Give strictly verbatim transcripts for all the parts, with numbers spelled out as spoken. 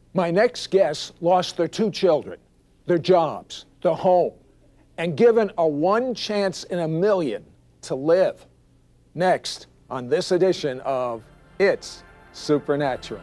My next guests lost their two children, their jobs, their home, and given a one chance in a million to live. Next on this edition of It's Supernatural.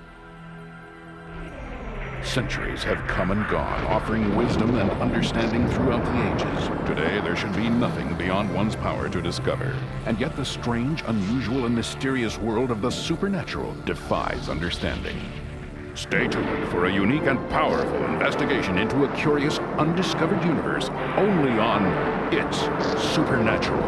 Centuries have come and gone, offering wisdom and understanding throughout the ages. Today, there should be nothing beyond one's power to discover. And yet the strange, unusual, and mysterious world of the supernatural defies understanding. Stay tuned for a unique and powerful investigation into a curious, undiscovered universe, only on It's Supernatural.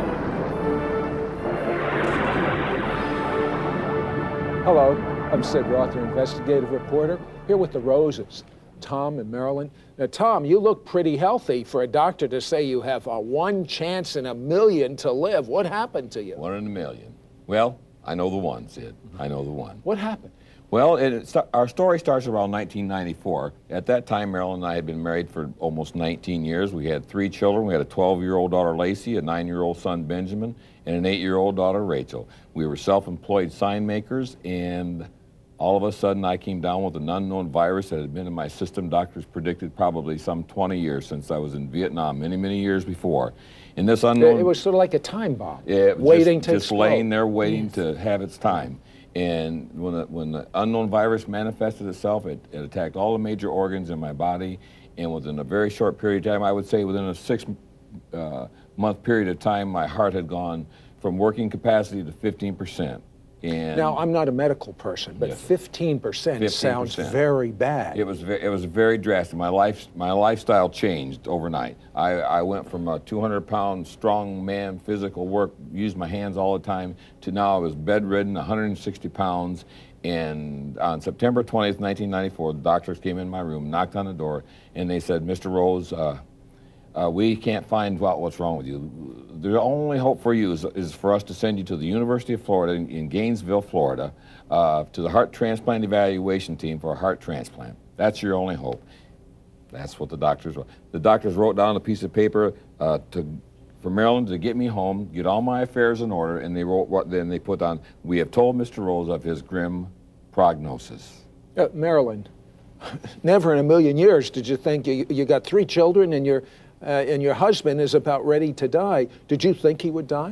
Hello, I'm Sid Roth, your investigative reporter, here with the Roses, Tom and Marilyn. Now, Tom, you look pretty healthy for a doctor to say you have a one chance in a million to live. What happened to you? One in a million. Well, I know the one, Sid. I know the one. What happened? Well, it, our story starts around nineteen ninety-four. At that time, Marilyn and I had been married for almost nineteen years. We had three children. We had a twelve-year-old daughter, Lacey, a nine-year-old son, Benjamin, and an eight-year-old daughter, Rachel. We were self-employed sign makers, and all of a sudden, I came down with an unknown virus that had been in my system. Doctors predicted probably some twenty years since I was in Vietnam, many, many years before. And this unknown... It was sort of like a time bomb, yeah, waiting just, to just explode. laying there waiting Yes. to have its time. And when the, when the unknown virus manifested itself, it, it attacked all the major organs in my body. And within a very short period of time, I would say within a six uh, month period of time, my heart had gone from working capacity to fifteen percent. And now, I'm not a medical person, but Yes. fifteen percent sounds fifteen percent. very bad. It was very, it was very drastic. My life my lifestyle changed overnight. I, I went from a two hundred pound strong man, physical work, used my hands all the time, to now I was bedridden, one hundred sixty pounds. And on September twentieth, nineteen ninety-four, the doctors came in my room, knocked on the door, and they said, "Mister Rose, uh, uh, we can't find out what's wrong with you. The only hope for you is, is for us to send you to the University of Florida in, in Gainesville, Florida, uh, to the heart transplant evaluation team for a heart transplant. That's your only hope." That's what the doctors wrote. The doctors wrote down a piece of paper uh, to, for Marilyn to get me home, get all my affairs in order, and they wrote what then they put on, "We have told Mister Rose of his grim prognosis." Uh, Marilyn, never in a million years did you think you, you got three children and your Uh, and your husband is about ready to die. Did you think he would die?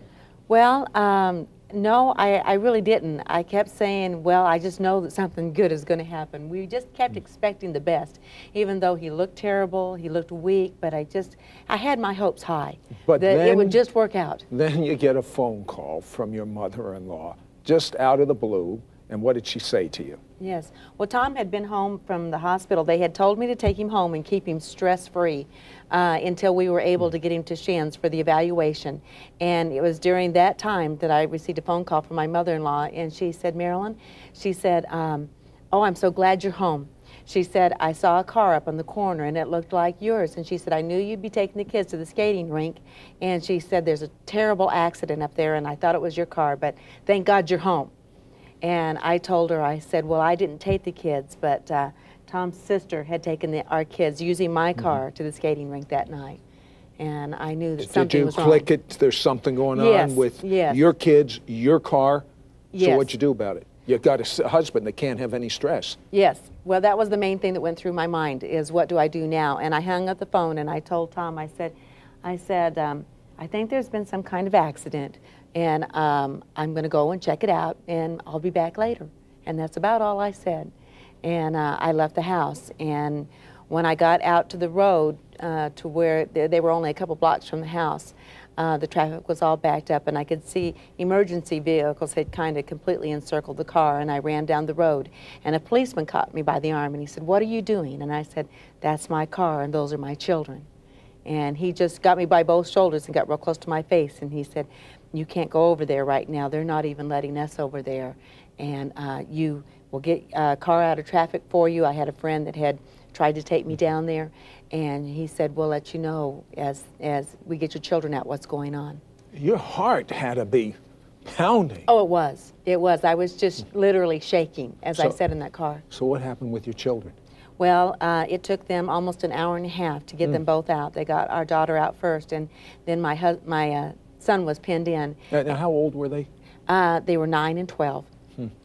Well, um, no, I, I really didn't. I kept saying, well, I just know that something good is going to happen. We just kept expecting the best, even though he looked terrible, he looked weak, but I just, I had my hopes high But that then, it would just work out. Then you get a phone call from your mother-in-law, just out of the blue, and what did she say to you? Yes. Well, Tom had been home from the hospital. They had told me to take him home and keep him stress-free uh, until we were able to get him to Shin's for the evaluation. And it was during that time that I received a phone call from my mother-in-law, and she said, "Marilyn," she said, um, "oh, I'm so glad you're home." She said, "I saw a car up on the corner, and it looked like yours." And she said, "I knew you'd be taking the kids to the skating rink." And she said, "There's a terrible accident up there, and I thought it was your car, but thank God you're home." And I told her, I said, well, I didn't take the kids, but uh, Tom's sister had taken the, our kids using my car mm-hmm. to the skating rink that night. And I knew that Did something was wrong. Did you click it? There's something going yes, on with yes. your kids, your car? Yes. So what'd you do about it? You got a s- husband that can't have any stress. Yes. Well, that was the main thing that went through my mind, is what do I do now? And I hung up the phone and I told Tom, I said, I said, um, I think there's been some kind of accident. And um, I'm going to go and check it out, and I'll be back later. And that's about all I said. And uh, I left the house. And when I got out to the road, uh, to where they, they were only a couple blocks from the house, uh, the traffic was all backed up, and I could see emergency vehicles had kind of completely encircled the car. And I ran down the road, and a policeman caught me by the arm, and he said, "What are you doing?" And I said, "That's my car, and those are my children." And he just got me by both shoulders and got real close to my face, and he said, "You can't go over there right now. They're not even letting us over there. And uh, you will get a car out of traffic for you." I had a friend that had tried to take me down there, and he said, "We'll let you know as, as we get your children out what's going on." Your heart had to be pounding. Oh, it was. It was. I was just literally shaking as So- I sat in that car. So what happened with your children? Well, uh, it took them almost an hour and a half to get Mm. them both out. They got our daughter out first, and then my, hus my uh, son was pinned in. Now, now, how old were they? Uh, they were nine and twelve. Hmm.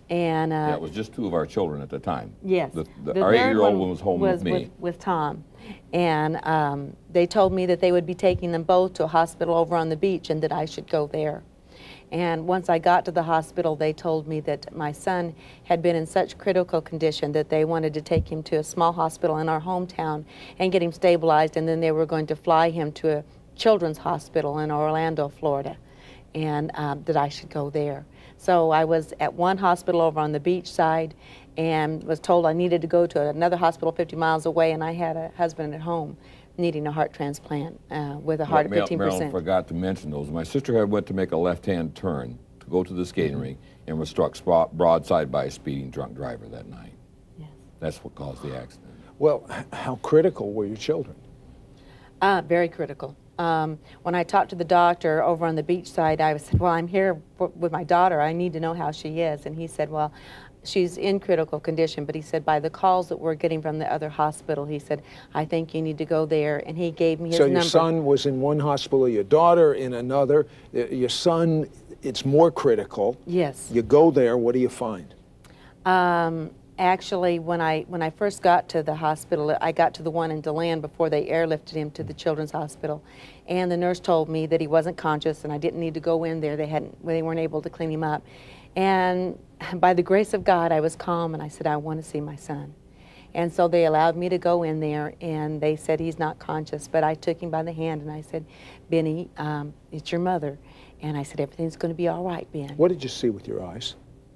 And uh, Yeah, it was just two of our children at the time. yes, The, the, the our third eight-year-old one was home was with me. With, with Tom, and um, they told me that they would be taking them both to a hospital over on the beach, and that I should go there. And once I got to the hospital, they told me that my son had been in such critical condition that they wanted to take him to a small hospital in our hometown and get him stabilized, and then they were going to fly him to a children's hospital in Orlando, Florida, and um, that I should go there. So I was at one hospital over on the beach side and was told I needed to go to another hospital fifty miles away, and I had a husband at home needing a heart transplant uh, with a heart What at fifteen percent. Marilyn forgot to mention those. My sister had went to make a left-hand turn to go to the skating mm-hmm. rink and was struck broadside by a speeding drunk driver that night. Yes. That's what caused the accident. Well, how critical were your children? Uh, very critical. Um, when I talked to the doctor over on the beach side, I said, well, I'm here with my daughter. I need to know how she is. And he said, well, she's in critical condition. But he said, by the calls that we're getting from the other hospital, he said, I think you need to go there. And he gave me his so number. So your son was in one hospital, your daughter in another. Your son, it's more critical. Yes. You go there, what do you find? Um, Actually, when I when I first got to the hospital, I got to the one in DeLand before they airlifted him to the Children's Hospital, and the nurse told me that he wasn't conscious and I didn't need to go in there. They hadn't, they weren't able to clean him up, and by the grace of God, I was calm and I said, I want to see my son, and so they allowed me to go in there, and they said he's not conscious, but I took him by the hand and I said, Benny, um, it's your mother, and I said everything's going to be all right, Ben. What did you see with your eyes?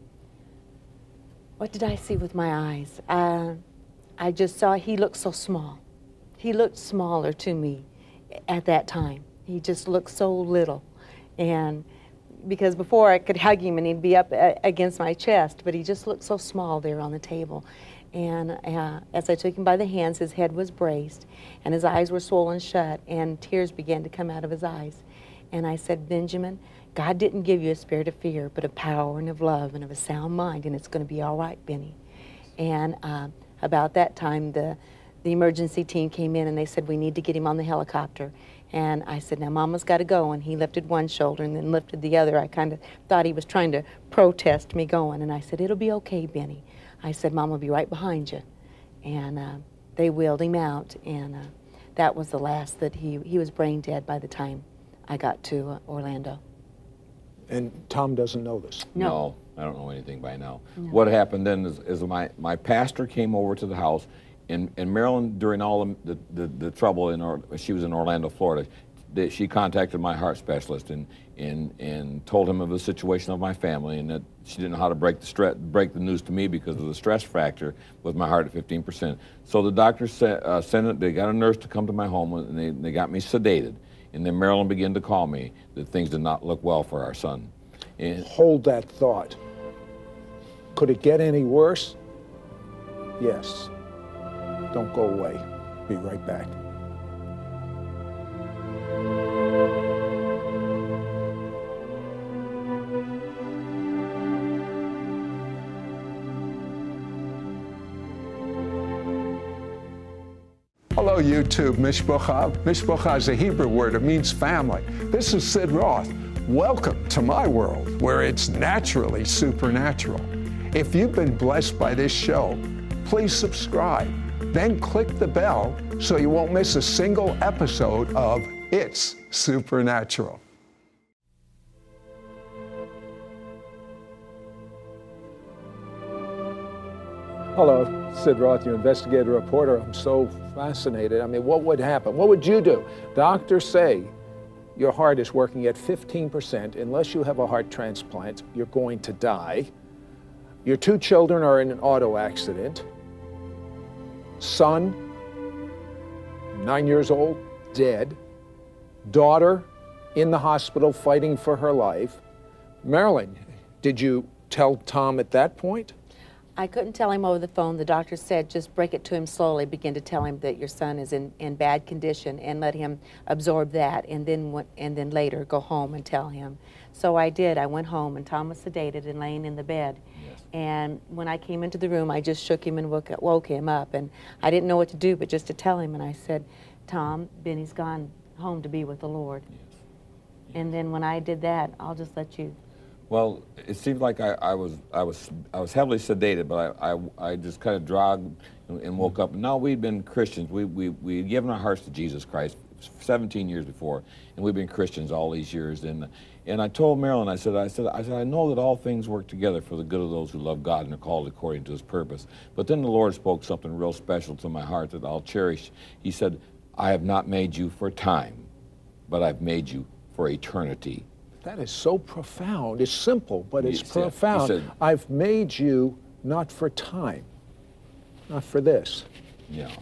What did I see with my eyes? Uh, I just saw he looked so small. He looked smaller to me at that time. He just looked so little. And because before I could hug him and he'd be up against my chest, but he just looked so small there on the table. And uh, as I took him by the hands, his head was braced and his eyes were swollen shut and tears began to come out of his eyes. And I said, Benjamin, God didn't give you a spirit of fear, but of power and of love and of a sound mind, and it's going to be all right, Benny. And uh, about that time, the, the emergency team came in and they said, we need to get him on the helicopter. And I said, now Mama's got to go. And he lifted one shoulder and then lifted the other. I kind of thought he was trying to protest me going. And I said, it'll be okay, Benny. I said, Mama will be right behind you. And uh, they wheeled him out, and uh, that was the last that he, he was brain dead by the time I got to uh, Orlando. And Tom doesn't know this? No. No, I don't know anything by now. No. What happened then is, is my, my pastor came over to the house, and, and Marilyn, during all the, the, the trouble, in or, she was in Orlando, Florida, that she contacted my heart specialist and, and, and told him of the situation of my family, and that she didn't know how to break the, stre break the news to me because of the stress factor with my heart at fifteen percent. So the doctor sent, uh, sent it, they got a nurse to come to my home, and they, they got me sedated. And then Marilyn began to call me that things did not look well for our son. And hold that thought. Could it get any worse? Yes. Don't go away. Be right back. Hello, YouTube. Mishpacha. Mishpacha is a Hebrew word. It means family. This is Sid Roth. Welcome to my world, where it's naturally supernatural. If you've been blessed by this show, please subscribe. Then click the bell so you won't miss a single episode of It's Supernatural. Hello, Sid Roth, your investigative reporter. I'm so fascinated. I mean, what would happen? What would you do? Doctors say your heart is working at fifteen percent. Unless you have a heart transplant, you're going to die. Your two children are in an auto accident. Son, nine years old, dead. Daughter in the hospital fighting for her life. Marilyn, did you tell Tom at that point? I couldn't tell him over the phone. The doctor said, just break it to him slowly, begin to tell him that your son is in, in bad condition and let him absorb that, and then, and then later go home and tell him. So I did. I went home, and Tom was sedated and laying in the bed. Yes. And when I came into the room, I just shook him and woke, woke him up, and I didn't know what to do but just to tell him, and I said, Tom, Benny's gone home to be with the Lord. Yes. Yes. And then when I did that, I'll just let you Well, it seemed like I, I was I was I was heavily sedated, but I I, I just kind of drogged and, and woke up. And now we'd been Christians. We we we had given our hearts to Jesus Christ seventeen years before, and we've been Christians all these years. And and I told Marilyn, I said I said I said I know that all things work together for the good of those who love God and are called according to His purpose. But then the Lord spoke something real special to my heart that I'll cherish. He said, "I have not made you for time, but I've made you for eternity." That is so profound. It's simple, but it's He said- he profound. said- I've made you not for time, not for this. Yeah.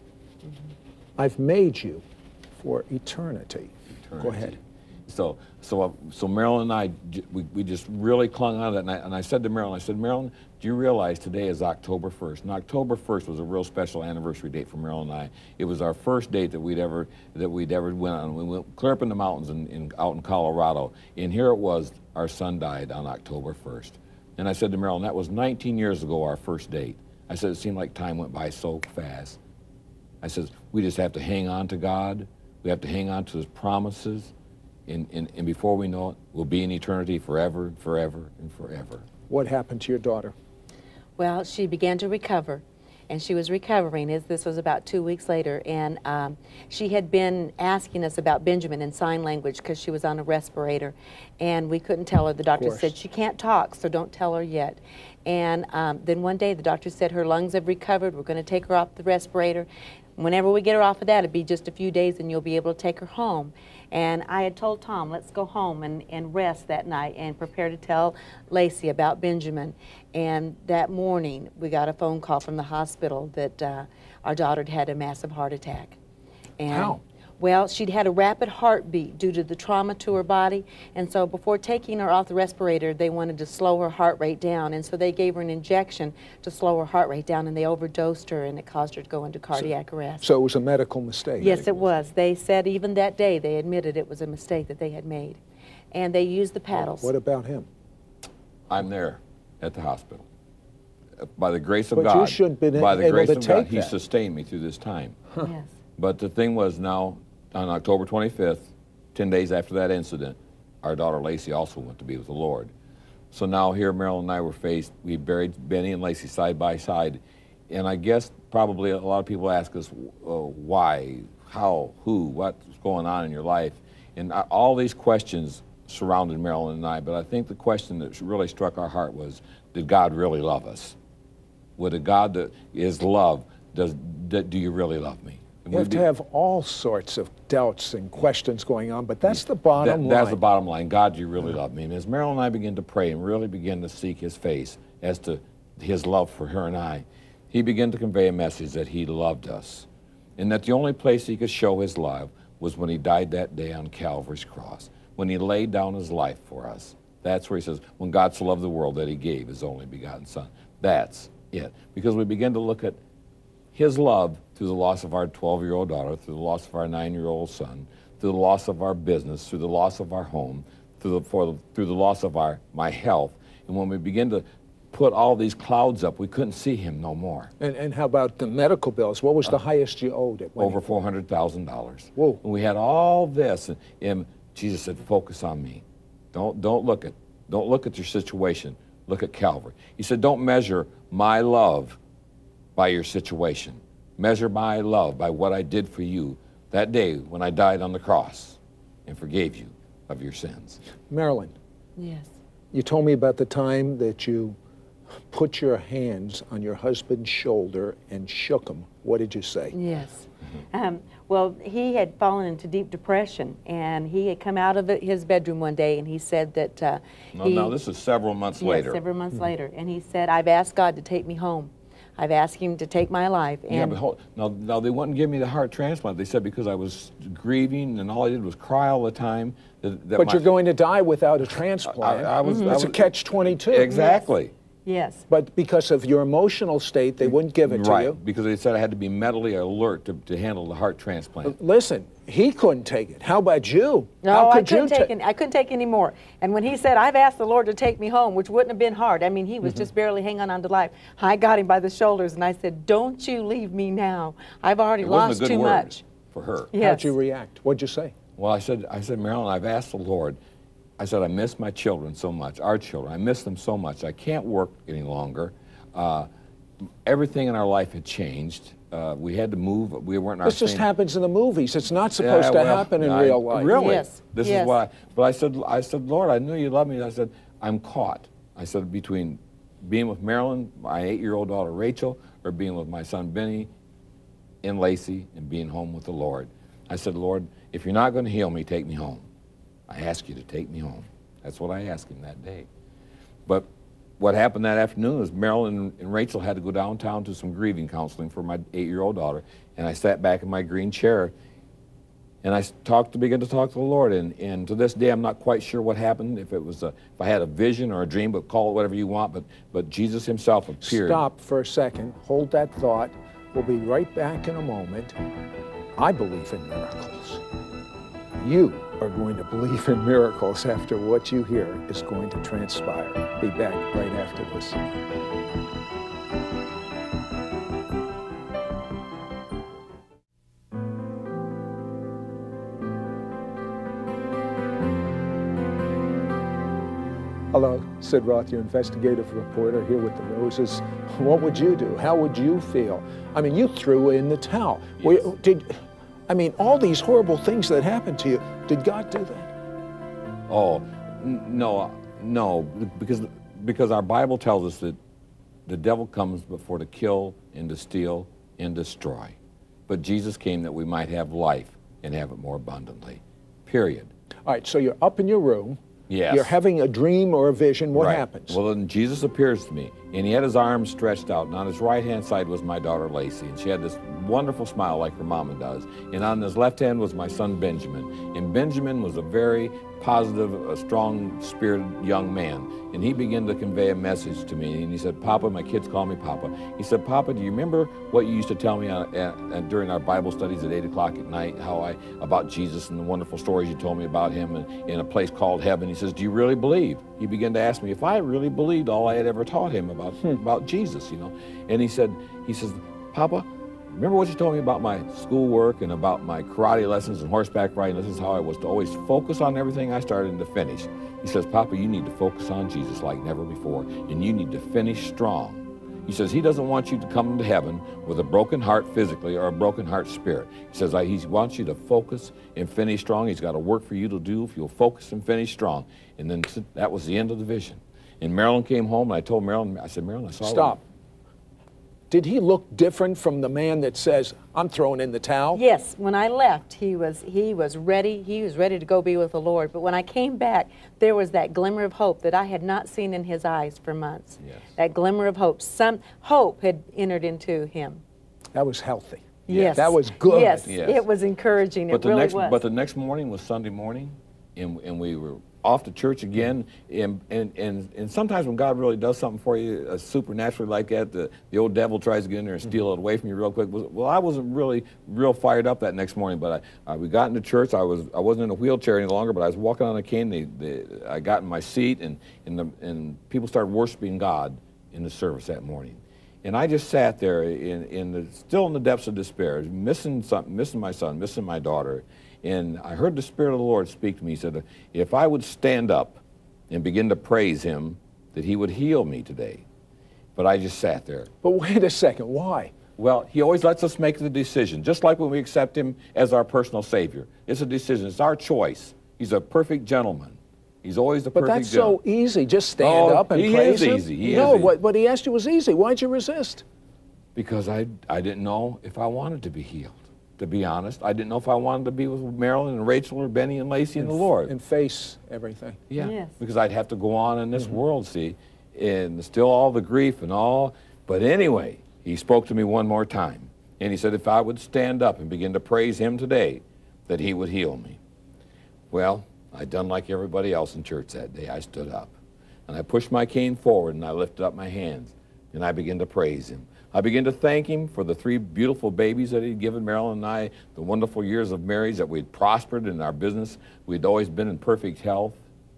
I've made you for eternity. Eternity. Go ahead. So, so, uh, so Marilyn and I, j- we, we just really clung on to that. And I, and I said to Marilyn, I said, Marilyn, do you realize today is October first? And October first was a real special anniversary date for Marilyn and I. It was our first date that we'd ever that we'd ever went on. We went clear up in the mountains in, in, out in Colorado. And here it was, our son died on October first. And I said to Marilyn, that was nineteen years ago, our first date. I said, it seemed like time went by so fast. I said, we just have to hang on to God. We have to hang on to His promises. And, and, and before we know it, we'll be in eternity forever, forever, and forever. What happened to your daughter? Well, she began to recover, and she was recovering. As this was about two weeks later, and um, she had been asking us about Benjamin in sign language because she was on a respirator, and we couldn't tell her. The doctor course. said she can't talk, so don't tell her yet. And um, then one day the doctor said her lungs have recovered. We're going to take her off the respirator. Whenever we get her off of that, it'll be just a few days, and you'll be able to take her home. And I had told Tom, let's go home and, and rest that night and prepare to tell Lacey about Benjamin. And that morning, we got a phone call from the hospital that uh, our daughter had had a massive heart attack. And, How? Well, she'd had a rapid heartbeat due to the trauma to her body. And so before taking her off the respirator, they wanted to slow her heart rate down. And so they gave her an injection to slow her heart rate down, and they overdosed her, and it caused her to go into cardiac arrest. So it was a medical mistake. Yes, it was. They said even that day, they admitted it was a mistake that they had made. And they used the paddles. What about him? I'm there at the hospital. Uh, By the grace of But you God, should have been by the able grace to of God, take He that. sustained me through this time. Yes. But the thing was now, on October twenty-fifth, ten days after that incident, our daughter Lacey also went to be with the Lord. So now here Marilyn and I were faced, we buried Benny and Lacey side by side. And I guess probably a lot of people ask us, uh, why, how, who, what's going on in your life? And uh, all these questions surrounded Marilyn and I, but I think the question that really struck our heart was, did God really love us? Would a God that is love, does, do you really love me? And You we have to be- have all sorts of doubts and questions going on, but that's the bottom That- line. That's the bottom line. God, you really love me. And as Marilyn and I begin to pray and really begin to seek His face as to His love for her and I, He began to convey a message that He loved us. And that the only place He could show His love was when He died that day on Calvary's cross, when He laid down His life for us. That's where He says, when God so loved the world that He gave His only begotten Son. That's it. Because we begin to look at His love through the loss of our twelve-year-old daughter, through the loss of our nine-year-old son, through the loss of our business, through the loss of our home, through the, for the, through the loss of our, my health. And when we begin to put all these clouds up, we couldn't see Him no more. And, and how about the medical bills? What was the highest you owed at one Over four hundred thousand dollars. Whoa. And we had all this, and, and Jesus said, focus on me. Don't, don't look at, don't look at your situation. Look at Calvary. He said, don't measure my love by your situation. Measure my love by what I did for you that day when I died on the cross and forgave you of your sins. Marilyn, Yes. you told me about the time that you put your hands on your husband's shoulder and shook him. What did you say? Yes. Um, well, he had fallen into deep depression, and he had come out of it, his bedroom one day, and he said that uh, Now, he, now, this is several months yes, later. several months later, and he said, I've asked God to take me home. I've asked Him to take my life. And Yeah, but hold, now, now they wouldn't give me the heart transplant. They said because I was grieving and all I did was cry all the time. That, that But my, you're going to die without a transplant. I- I was- I It's a was- catch twenty-two. Exactly. yes. But because of your emotional state, they wouldn't give it Right, to you. because they said I had to be mentally alert to, to handle the heart transplant. Listen, he couldn't take it. How about you? No, How I could couldn't you take ta- any, I couldn't take any more. And when he said, I've asked the Lord to take me home, which wouldn't have been hard. I mean, he was Mm-hmm. just barely hanging on to life. I got him by the shoulders and I said, don't you leave me now. I've already It wasn't lost a good too word much. for her. Yes. How'd you react? What'd you say? Well, I said, I said, Marilyn, I've asked the Lord I said, I miss my children so much, our children. I miss them so much. I can't work any longer. Uh, everything in our life had changed. Uh, we had to move. We weren't in our This just same- happens in the movies. It's not supposed Yeah, to well, happen in I- real life. Really? Yes, This yes. is why. But I said, I said, Lord, I knew you loved me. I said, I'm caught. I said, between being with Marilyn, my eight-year-old daughter Rachel, or being with my son Benny and Lacey and being home with the Lord. I said, Lord, if you're not going to heal me, take me home. I ask you to take me home. That's what I asked him that day. But what happened that afternoon is Marilyn and Rachel had to go downtown to some grieving counseling for my eight-year-old daughter, and I sat back in my green chair, and I talked to began to talk to the Lord. And, and to this day, I'm not quite sure what happened. If it was a, if I had a vision or a dream, but call it whatever you want. But but Jesus Himself appeared. Stop for a second. Hold that thought. We'll be right back in a moment. I believe in miracles. You are going to believe in miracles after what you hear is going to transpire. Be back right after this. Hello, Sid Roth, your investigative reporter here with the Roses. What would you do? How would you feel? I mean, you threw in the towel. Yes. Were- Did, I mean, all these horrible things that happened to you, did God do that? Oh, n- no, no, because because our Bible tells us that the devil comes before to kill and to steal and destroy. But Jesus came that we might have life and have it more abundantly. Period. All right, so you're up in your room. Yes. You're having a dream or a vision. What Right. happens? Well, then Jesus appears to me, and he had his arms stretched out, and on his right-hand side was my daughter Lacey, and she had this wonderful smile like her mama does. And on his left hand was my son Benjamin, and Benjamin was a very positive, a strong-spirited young man, and he began to convey a message to me, and he said, Papa, my kids call me Papa. He said, Papa, do you remember what you used to tell me on, at, at, during our Bible studies at eight o'clock at night, how I, about Jesus and the wonderful stories you told me about him in, in a place called heaven? He says, do you really believe? He began to ask me if I really believed all I had ever taught him about, about Jesus, you know. And he said, he says, Papa, remember what you told me about my schoolwork and about my karate lessons and horseback riding lessons, how I was to always focus on everything I started and to finish. He says, Papa, you need to focus on Jesus like never before, and you need to finish strong. He says he doesn't want you to come to heaven with a broken heart physically or a broken heart spirit. He says he wants you to focus and finish strong. He's got a work for you to do if you'll focus and finish strong. And then that was the end of the vision. And Marilyn came home, and I told Marilyn, I said, Marilyn, I saw Stop. Did he look different from the man that says, I'm throwing in the towel? Yes, when I left, he was he was ready. He was ready to go be with the Lord. But when I came back, there was that glimmer of hope that I had not seen in his eyes for months. Yes. That glimmer of hope. Some hope had entered into him. That was healthy. Yes. That was good. Yes, Yes. it was encouraging. But It the really next, was. but the next morning was Sunday morning, and, and we were off to church again. And, and, and, and sometimes when God really does something for you, uh, supernaturally like that, the, the old devil tries to get in there and steal it away from you real quick. Well, I wasn't really real fired up that next morning, but I, uh, we got into church. I, was, I wasn't in a wheelchair any longer, but I was walking on a cane. They, they, I got in my seat, and, and, the, and people started worshiping God in the service that morning. And I just sat there, in, in the, still in the depths of despair, missing something, missing my son, missing my daughter. And I heard the Spirit of the Lord speak to me. He said, if I would stand up and begin to praise Him, that He would heal me today. But I just sat there. But wait a second, why? Well, He always lets us make the decision, just like when we accept Him as our personal Savior. It's a decision. It's our choice. He's a perfect gentleman. He's always the But perfect that's gentleman. so easy. Just stand Oh, up and he praise is him. easy. He no, is easy. what, what he asked you was easy. Why'd you resist? Because I, I didn't know if I wanted to be healed, to be honest. I didn't know if I wanted to be with Marilyn and Rachel or Benny and Lacey and the Lord. And face everything. Yeah, Yes. because I'd have to go on in this world, see, and still all the grief and all. But anyway, He spoke to me one more time, and He said if I would stand up and begin to praise Him today, that He would heal me. Well, I'd done like everybody else in church that day. I stood up, and I pushed my cane forward, and I lifted up my hands, and I began to praise Him. I began to thank Him for the three beautiful babies that He'd given Marilyn and I, the wonderful years of marriage, that we'd prospered in our business. We'd always been in perfect health.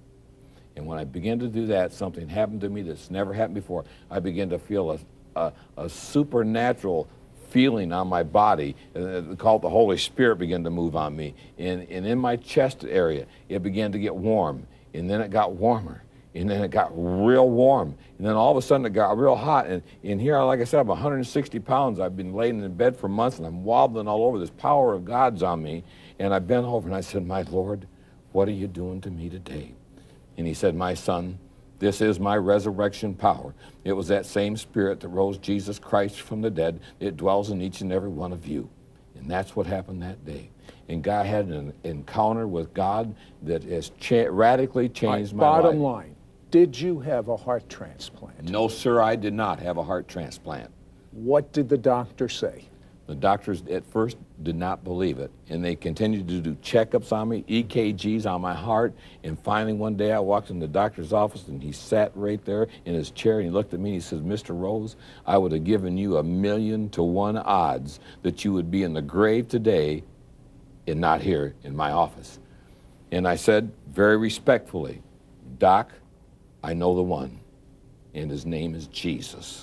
And when I began to do that, something happened to me that's never happened before. I began to feel a, a, a supernatural feeling on my body, uh, called the Holy Spirit, began to move on me. And, and in my chest area, it began to get warm. and then it got warmer, and then it got real warm, and then all of a sudden it got real hot. And, and here, like I said, I'm one hundred sixty pounds. I've been laying in bed for months, and I'm wobbling all over. This power of God's on me. And I bent over and I said, my Lord, what are you doing to me today? And he said, my son, this is my resurrection power. It was that same spirit that rose Jesus Christ from the dead. It dwells in each and every one of you. And that's what happened that day. And God had an encounter with God that has cha radically changed my life. Bottom line, did you have a heart transplant? No, sir, I did not have a heart transplant. What did the doctor say? The doctors at first did not believe it, and they continued to do checkups on me, E K Gs on my heart, and finally one day I walked in the doctor's office and he sat right there in his chair and he looked at me and he says, Mister Rose, I would have given you a million to one odds that you would be in the grave today and not here in my office. And I said very respectfully, Doc, I know the one, and his name is Jesus.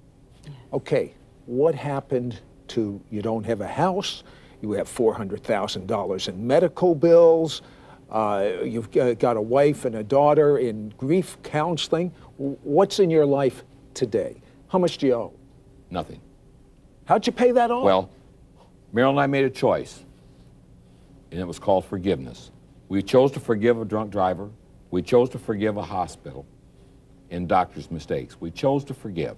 Okay, what happened to, you don't have a house, you have four hundred thousand dollars in medical bills, uh, you've got a wife and a daughter in grief counseling. What's in your life today? How much do you owe? Nothing. How'd you pay that off? Well, Meryl and I made a choice, and it was called forgiveness. We chose to forgive a drunk driver. We chose to forgive a hospital and doctor's mistakes. We chose to forgive.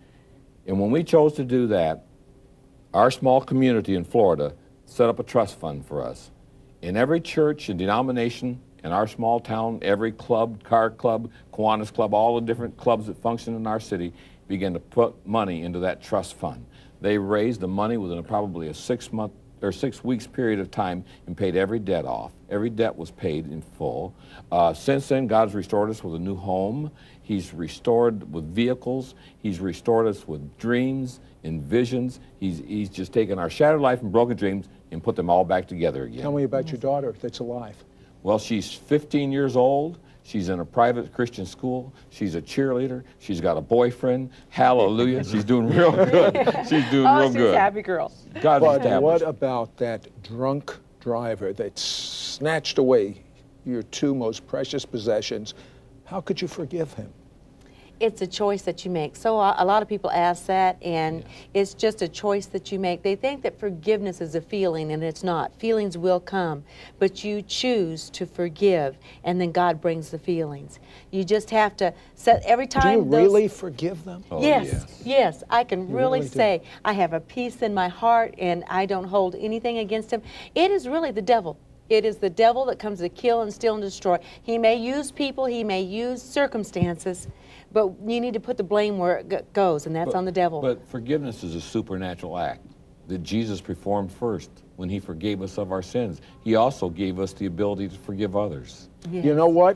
And when we chose to do that, our small community in Florida set up a trust fund for us. In every church and denomination in our small town, every club, car club, Kiwanis Club, all the different clubs that function in our city began to put money into that trust fund. They raised the money within a, probably a six month or six weeks period of time and paid every debt off. Every debt was paid in full. Uh, since then, God's restored us with a new home. He's restored with vehicles. He's restored us with dreams and visions. He's, he's just taken our shattered life and broken dreams and put them all back together again. Tell me about your daughter that's alive. Well, she's fifteen years old. She's in a private Christian school. She's a cheerleader. She's got a boyfriend. Hallelujah. She's doing real good. She's doing oh, real she's good. a happy girl. God's But established. what about that drunk driver that snatched away your two most precious possessions? How could you forgive him? It's a choice that you make. So uh, a lot of people ask that, and Yes. it's just a choice that you make. They think that forgiveness is a feeling, and it's not. Feelings will come, but you choose to forgive, and then God brings the feelings. You just have to set every Do time. you those, really forgive them? Oh, yes, yes. yes, I can You really really do. say I have a peace in my heart, and I don't hold anything against him. It is really the devil. It is the devil that comes to kill and steal and destroy. He may use people, he may use circumstances, but you need to put the blame where it go- goes, and that's But- on the devil. But forgiveness is a supernatural act that Jesus performed first when he forgave us of our sins. He also gave us the ability to forgive others. Yes. You know what?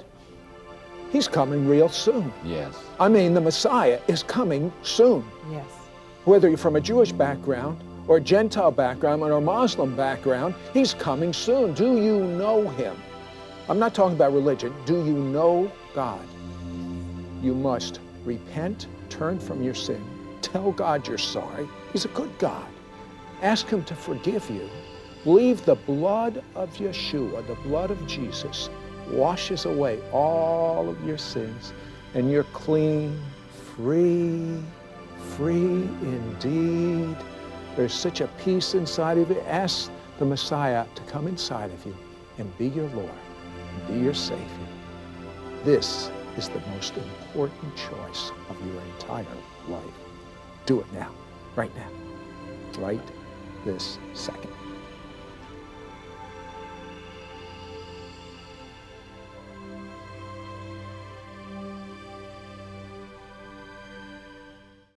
He's coming real soon. Yes. I mean, the Messiah is coming soon. Yes. Whether you're from a Jewish background or a Gentile background or a Muslim background, he's coming soon. Do you know him? I'm not talking about religion. Do you know God? You must repent, turn from your sin, tell God you're sorry. He's a good God. Ask him to forgive you. Believe the blood of Yeshua, the blood of Jesus, washes away all of your sins, and you're clean, free, free indeed. There's such a peace inside of you. Ask the Messiah to come inside of you and be your Lord, and be your Savior. This is the most important choice of your entire life. Do it now, right now, right this second.